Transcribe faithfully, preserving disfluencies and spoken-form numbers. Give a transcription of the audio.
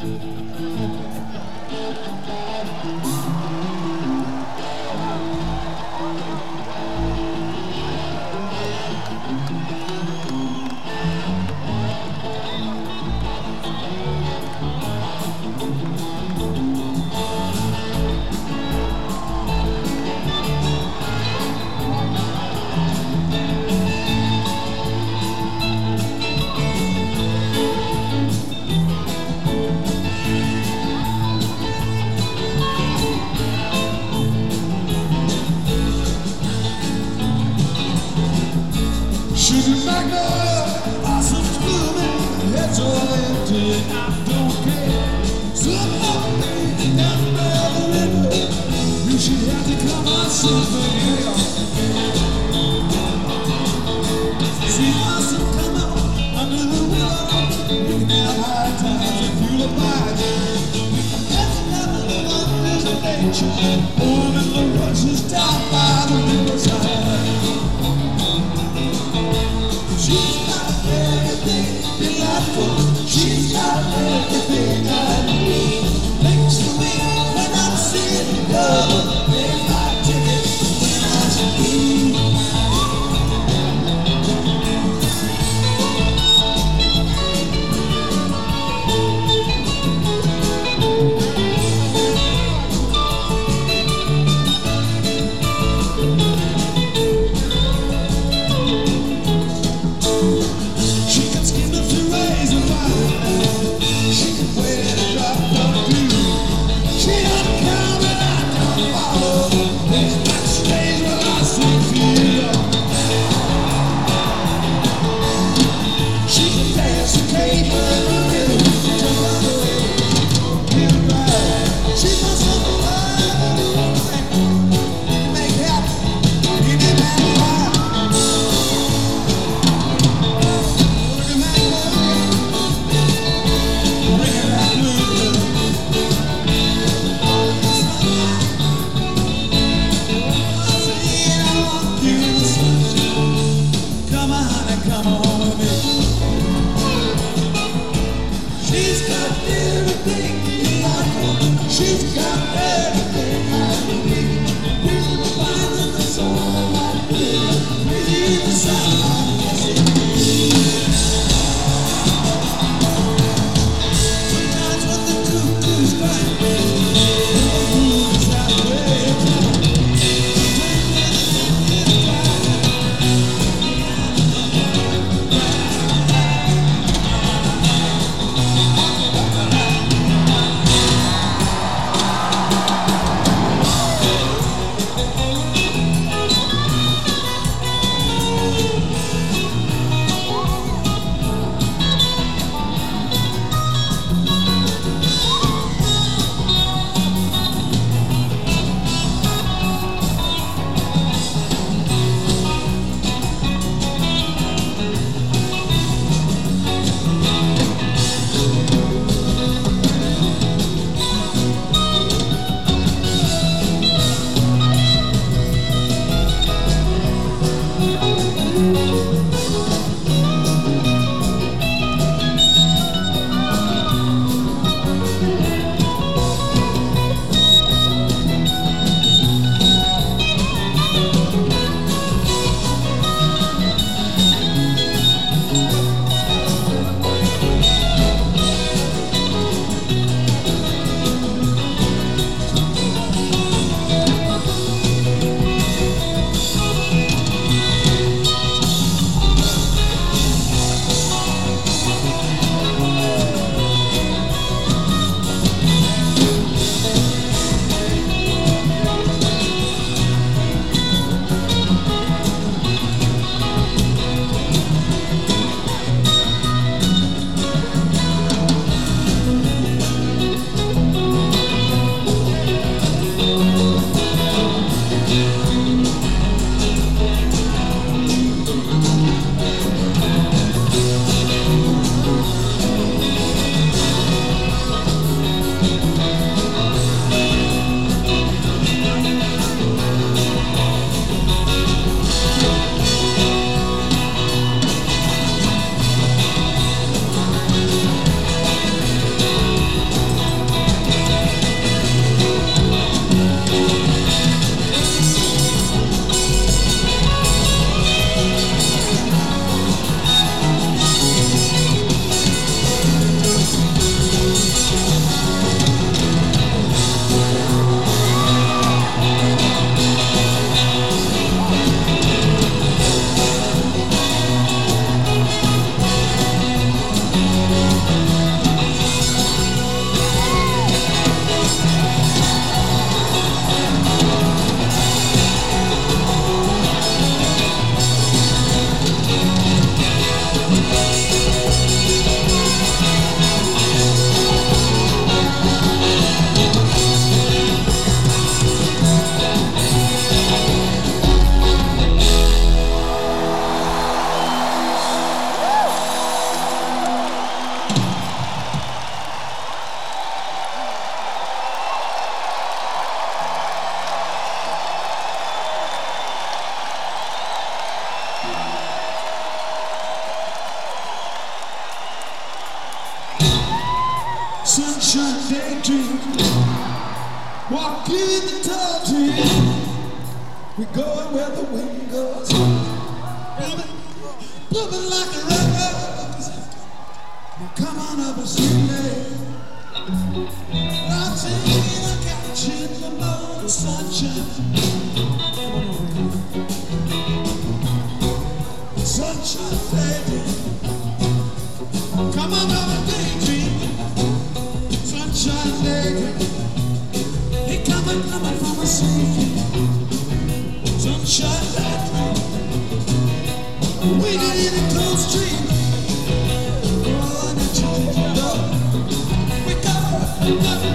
She's a magnolia, blossoms blooming, heads all empty, and I don't care. Somehow, baby, down by the river, knew she'd have to come on something. Sweet blossom come up under the willow, we can have high times and feel obliged. That's another wonders of nature, warming the rushes down by the riverside. She's got everything delightful. She's got everything I need. Makes me when I'm seeing love. There's my ticket when I speak. She's got everything I need. Feel the vines and the soul of my fear. Breathe the sound of sometimes when the cuckoo's crying, the moon is halfway down. sunshine daydream. Walk in the tall tree. We going where the wind goes. Moving, moving like a rose. Now come on up and see me. I'll take you to catch in the morning sunshine. Sunshine baby. Come on up and daydream. Sunshine baby. Hey, coming, coming from a sea. Sunshine baby. Waiting in a cold street. Oh, and you know we go, we go.